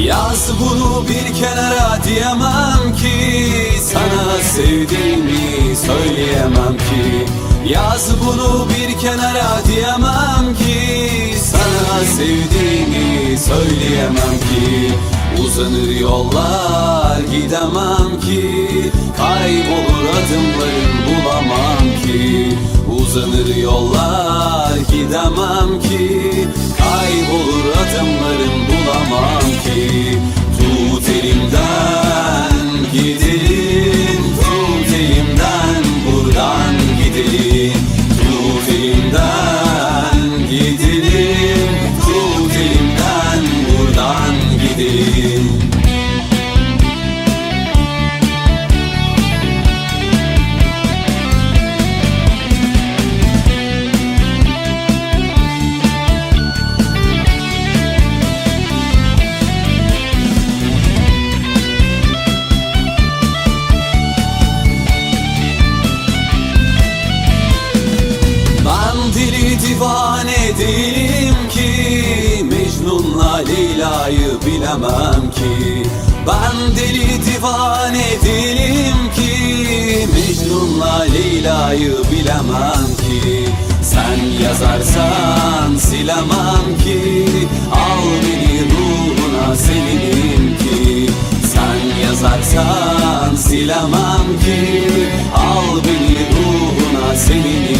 Yaz bunu bir kenara diyemem ki, sana sevdiğimi söyleyemem ki. Yaz bunu bir kenara diyemem ki, sana sevdiğimi söyleyemem ki. Uzanır yollar gidemem ki, kaybolur adımlarım bulamam ki. Uzanır yollar gidemem ki, kaybolur adımlarım bulamam ki. Tut elimden gidelim, tut elimden buradan gidelim. Tut elimden gidelim, tut elimden buradan gidelim. Deli divane değilim ki, Mecnun'la Leyla'yı bilemem ki. Ben deli divane değilim ki, Mecnun'la Leyla'yı bilemem ki. Sen yazarsan silemem ki, al beni ruhuna seninim ki. Sen yazarsan silemem ki, al beni ruhuna seninim